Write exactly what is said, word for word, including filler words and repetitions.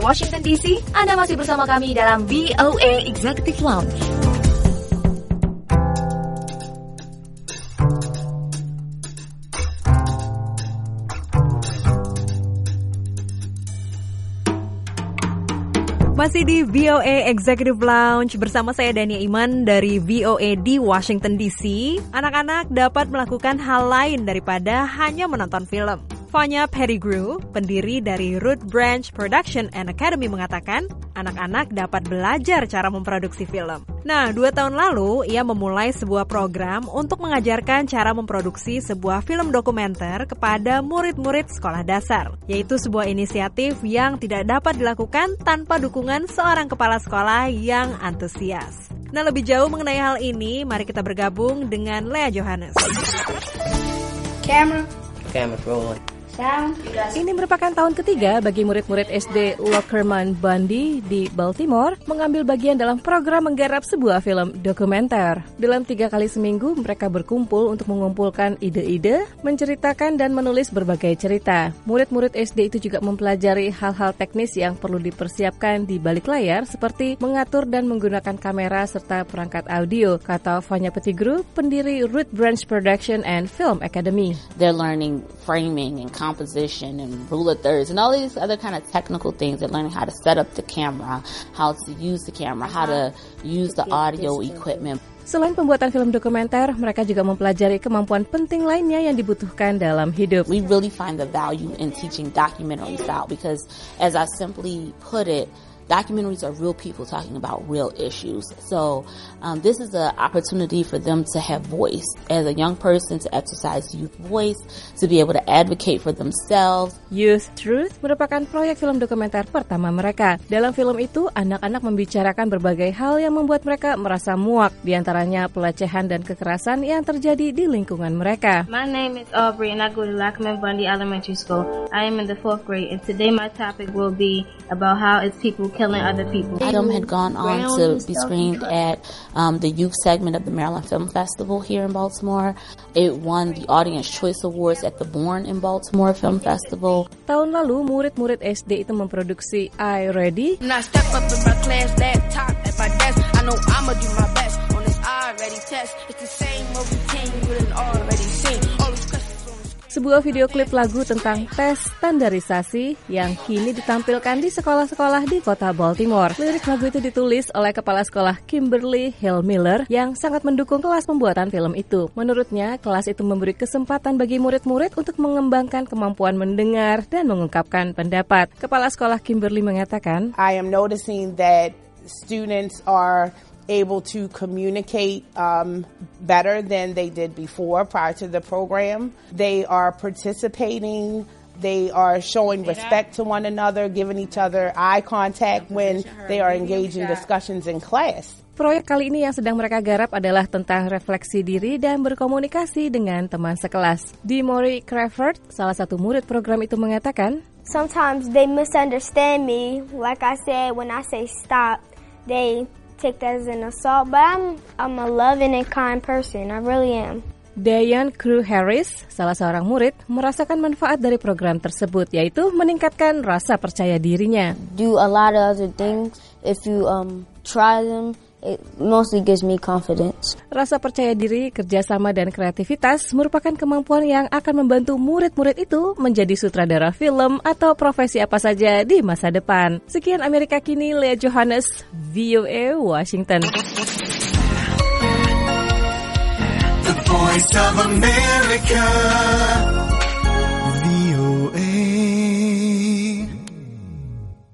Washington D C. Anda masih bersama kami dalam V O A Executive Lounge. Masih di V O A Executive Lounge bersama saya Dania Iman dari V O A di Washington D C. Anak-anak dapat melakukan hal lain daripada hanya menonton film. Vanya Pettigrew, pendiri dari Root Branch Production and Academy mengatakan, anak-anak dapat belajar cara memproduksi film. Nah, dua tahun lalu, ia memulai sebuah program untuk mengajarkan cara memproduksi sebuah film dokumenter kepada murid-murid sekolah dasar, yaitu sebuah inisiatif yang tidak dapat dilakukan tanpa dukungan seorang kepala sekolah yang antusias. Nah, lebih jauh mengenai hal ini, mari kita bergabung dengan Lea Johannes. Camera. Camera rolling. Ini merupakan tahun ketiga bagi murid-murid S D Lockerman Bundy di Baltimore mengambil bagian dalam program menggarap sebuah film dokumenter. Dalam tiga kali seminggu, mereka berkumpul untuk mengumpulkan ide-ide, menceritakan dan menulis berbagai cerita. Murid-murid S D itu juga mempelajari hal-hal teknis yang perlu dipersiapkan di balik layar, seperti mengatur dan menggunakan kamera serta perangkat audio, kata Vanya Pettigrew, pendiri Root Branch Production and Film Academy. They're learning framing and composition and rule of thirds and all these other kind of technical things. They're learning how to set up the camera, how to use the camera, how to use the audio equipment. Selain pembuatan film dokumenter, mereka juga mempelajari kemampuan penting lainnya yang dibutuhkan dalam hidup. We really find the value in teaching documentary style because, as I simply put it, documentaries are real people talking about real issues. So um, this is an opportunity for them to have voice. As a young person, to exercise youth voice, to be able to advocate for themselves. Youth Truth merupakan proyek film dokumenter pertama mereka. Dalam film itu, anak-anak membicarakan berbagai hal yang membuat mereka merasa muak, diantaranya pelecehan dan kekerasan yang terjadi di lingkungan mereka. My name is Aubrey and I go to Lockerman Bundy Elementary School. I am in the fourth grade and today my topic will be about how it's people killing other people. The film had gone on to be screened at um, the youth segment of the Maryland Film Festival here in Baltimore. It won the Audience Choice Awards at the Born in Baltimore Film Festival. Tahun lalu, murid-murid S D itu memproduksi I Ready. When I step up in my class, laptop at my desk, I know I'ma do my best on this I Ready test. It's the same old routine you done already seen. All these questions. Sebuah video klip lagu tentang tes standarisasi yang kini ditampilkan di sekolah-sekolah di kota Baltimore. Lirik lagu itu ditulis oleh kepala sekolah Kimberly Hill Miller yang sangat mendukung kelas pembuatan film itu. Menurutnya, kelas itu memberi kesempatan bagi murid-murid untuk mengembangkan kemampuan mendengar dan mengungkapkan pendapat. Kepala sekolah Kimberly mengatakan, I am noticing that students are able to communicate um, better than they did before, prior to the program. They are participating. They are showing respect to one another, giving each other eye contact when they are engaged in discussions in class. Proyek kali ini yang sedang mereka garap adalah tentang refleksi diri dan berkomunikasi dengan teman sekelas. Demory Crawford, salah satu murid program itu mengatakan, Sometimes they misunderstand me. Like I said, when I say stop, they take that as an assault, but I'm I'm a loving and kind person. I really am. Diane Crew Harris, salah seorang murid, merasakan manfaat dari program tersebut, yaitu meningkatkan rasa percaya dirinya. Do a lot of other things. If you um try them, it mostly gives me confidence. Rasa percaya diri, kerjasama, dan kreativitas merupakan kemampuan yang akan membantu murid-murid itu menjadi sutradara film atau profesi apa saja di masa depan. Sekian Amerika Kini, Lea Johannes, V O A Washington. The Voice of America,